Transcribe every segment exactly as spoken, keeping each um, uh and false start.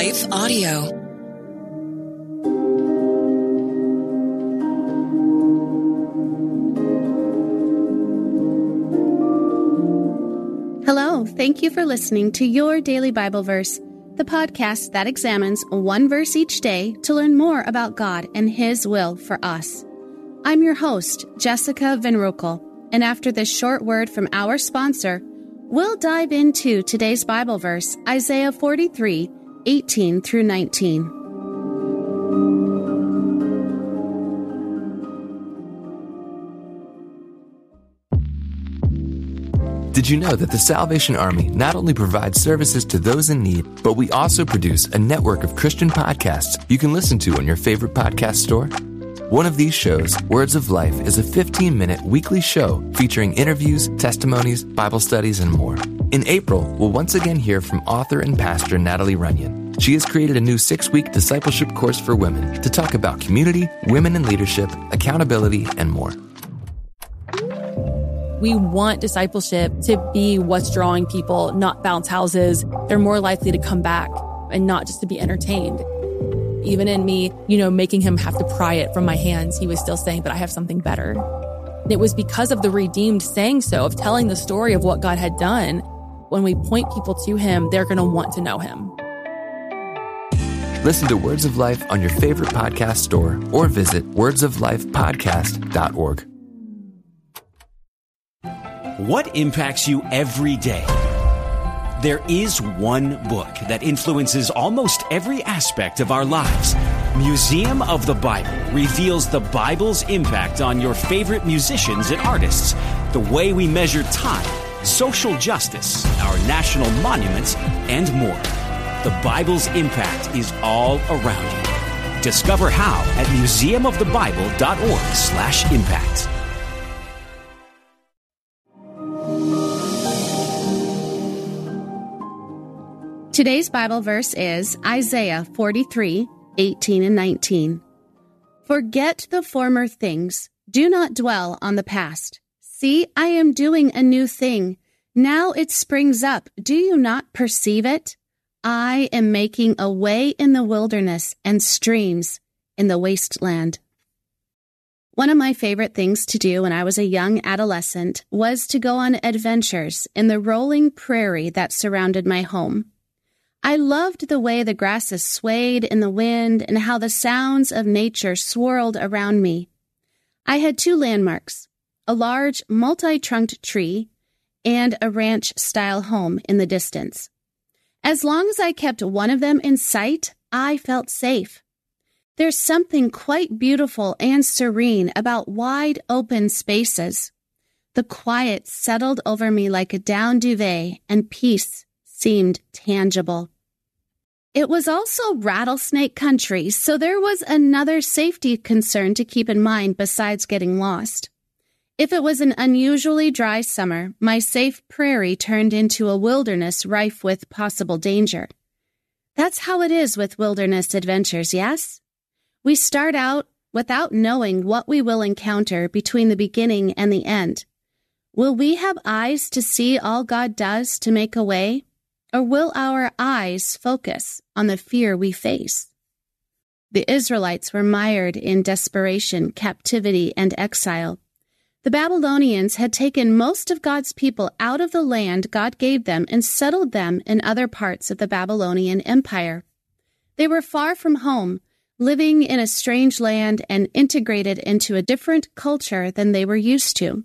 Life Audio. Hello, thank you for listening to Your Daily Bible Verse, the podcast that examines one verse each day to learn more about God and His will for us. I'm your host, Jessica Van Roekel, and after this short word from our sponsor, we'll dive into today's Bible verse, Isaiah forty-three, eighteen through nineteen. Did you know that the Salvation Army not only provides services to those in need, but we also produce a network of Christian podcasts you can listen to on your favorite podcast store? One of these shows, Words of Life, is a fifteen-minute weekly show featuring interviews, testimonies, Bible studies, and more. In April, we'll once again hear from author and pastor Natalie Runyon. She has created a new six-week discipleship course for women to talk about community, women in leadership, accountability, and more. We want discipleship to be what's drawing people, not bounce houses. They're more likely to come back and not just to be entertained. Even in me, you know, making him have to pry it from my hands, he was still saying, but I have something better. And it was because of the redeemed saying so, of telling the story of what God had done. When we point people to him, they're going to want to know him. Listen to Words of Life on your favorite podcast store or visit words of life podcast dot org. What impacts you every day? There is one book that influences almost every aspect of our lives. Museum of the Bible reveals the Bible's impact on your favorite musicians and artists, the way we measure time, social justice, our national monuments, and more. The Bible's impact is all around you. Discover how at museum of the bible dot org slash impact. Today's Bible verse is Isaiah forty-three, eighteen and nineteen. Forget the former things. Do not dwell on the past. See, I am doing a new thing. Now it springs up. Do you not perceive it? I am making a way in the wilderness and streams in the wasteland. One of my favorite things to do when I was a young adolescent was to go on adventures in the rolling prairie that surrounded my home. I loved the way the grasses swayed in the wind and how the sounds of nature swirled around me. I had two landmarks, a large multi-trunked tree and a ranch-style home in the distance. As long as I kept one of them in sight, I felt safe. There's something quite beautiful and serene about wide open spaces. The quiet settled over me like a down duvet, and peace seemed tangible. It was also rattlesnake country, so there was another safety concern to keep in mind besides getting lost. If it was an unusually dry summer, my safe prairie turned into a wilderness rife with possible danger. That's how it is with wilderness adventures, yes? We start out without knowing what we will encounter between the beginning and the end. Will we have eyes to see all God does to make a way? Or will our eyes focus on the fear we face? The Israelites were mired in desperation, captivity, and exile. The Babylonians had taken most of God's people out of the land God gave them and settled them in other parts of the Babylonian Empire. They were far from home, living in a strange land and integrated into a different culture than they were used to.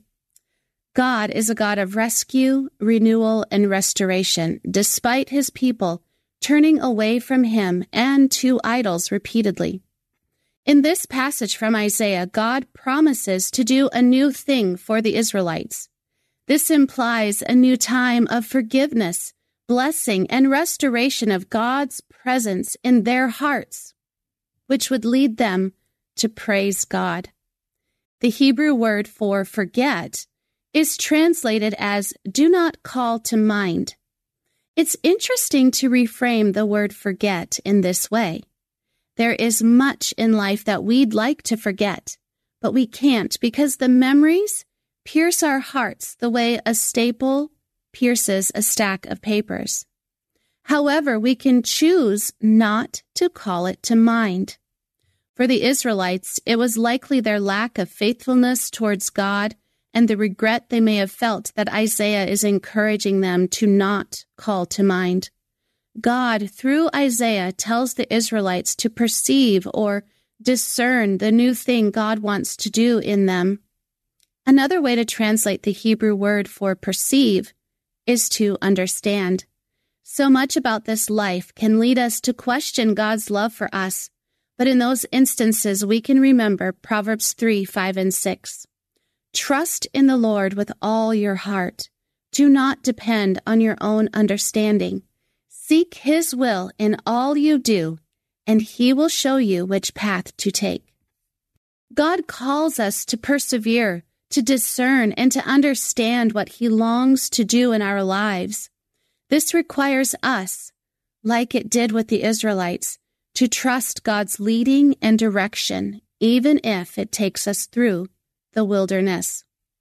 God is a God of rescue, renewal, and restoration, despite his people turning away from him and to idols repeatedly. In this passage from Isaiah, God promises to do a new thing for the Israelites. This implies a new time of forgiveness, blessing, and restoration of God's presence in their hearts, which would lead them to praise God. The Hebrew word for forget is translated as do not call to mind. It's interesting to reframe the word forget in this way. There is much in life that we'd like to forget, but we can't because the memories pierce our hearts the way a staple pierces a stack of papers. However, we can choose not to call it to mind. For the Israelites, it was likely their lack of faithfulness towards God and the regret they may have felt that Isaiah is encouraging them to not call to mind. God, through Isaiah, tells the Israelites to perceive or discern the new thing God wants to do in them. Another way to translate the Hebrew word for perceive is to understand. So much about this life can lead us to question God's love for us, but in those instances we can remember Proverbs three, five, and six. Trust in the Lord with all your heart. Do not depend on your own understanding. Seek His will in all you do, and He will show you which path to take. God calls us to persevere, to discern, and to understand what He longs to do in our lives. This requires us, like it did with the Israelites, to trust God's leading and direction, even if it takes us through the wilderness.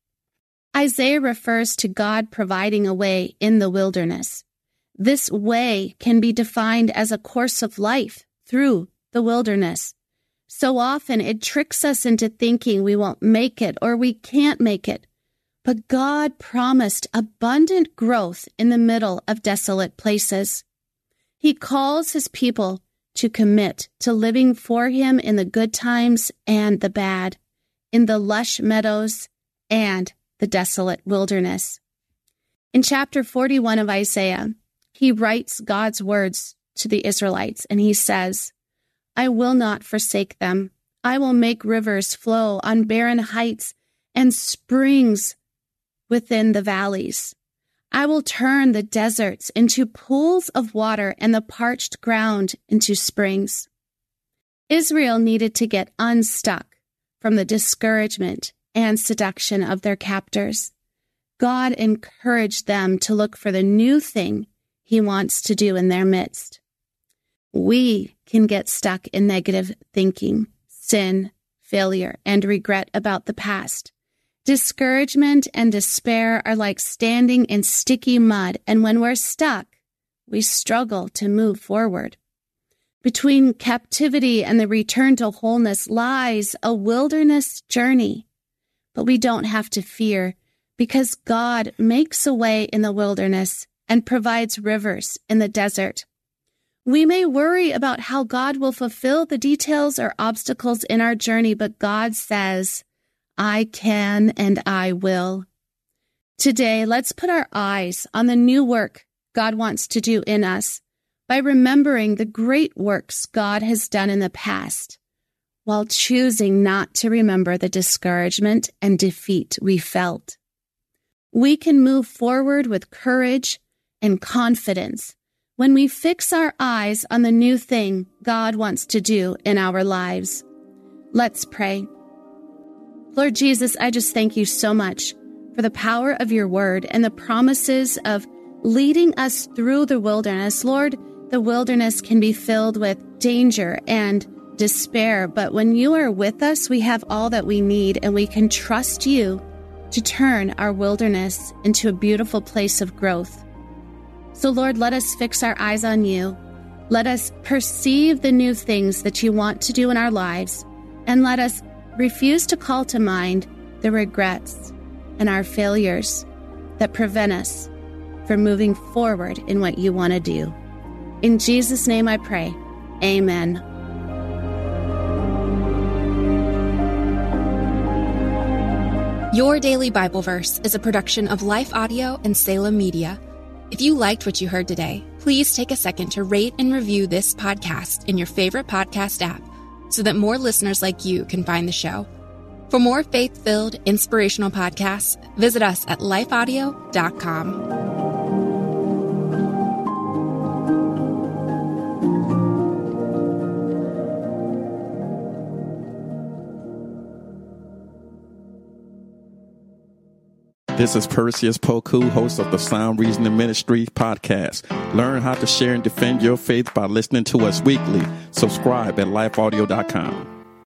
Isaiah refers to God providing a way in the wilderness. This way can be defined as a course of life through the wilderness. So often it tricks us into thinking we won't make it or we can't make it. But God promised abundant growth in the middle of desolate places. He calls His people to commit to living for Him in the good times and the bad, in the lush meadows and the desolate wilderness. In chapter forty-one of Isaiah, He writes God's words to the Israelites, and He says, I will not forsake them. I will make rivers flow on barren heights and springs within the valleys. I will turn the deserts into pools of water and the parched ground into springs. Israel needed to get unstuck from the discouragement and seduction of their captors. God encouraged them to look for the new thing He wants to do in their midst. We can get stuck in negative thinking, sin, failure, and regret about the past. Discouragement and despair are like standing in sticky mud, and when we're stuck, we struggle to move forward. Between captivity and the return to wholeness lies a wilderness journey. But we don't have to fear, because God makes a way in the wilderness and provides rivers in the desert. We may worry about how God will fulfill the details or obstacles in our journey, but God says, I can and I will. Today, let's put our eyes on the new work God wants to do in us by remembering the great works God has done in the past, while choosing not to remember the discouragement and defeat we felt. We can move forward with courage and confidence when we fix our eyes on the new thing God wants to do in our lives. Let's pray. Lord Jesus, I just thank You so much for the power of Your word and the promises of leading us through the wilderness. Lord, the wilderness can be filled with danger and despair, but when You are with us, we have all that we need, and we can trust You to turn our wilderness into a beautiful place of growth. So Lord, let us fix our eyes on You. Let us perceive the new things that You want to do in our lives, and let us refuse to call to mind the regrets and our failures that prevent us from moving forward in what You want to do. In Jesus' name I pray. Amen. Your Daily Bible Verse is a production of Life Audio and Salem Media. If you liked what you heard today, please take a second to rate and review this podcast in your favorite podcast app so that more listeners like you can find the show. For more faith-filled, inspirational podcasts, visit us at life audio dot com. This is Perseus Poku, host of the Sound Reasoning Ministry podcast. Learn how to share and defend your faith by listening to us weekly. Subscribe at life audio dot com.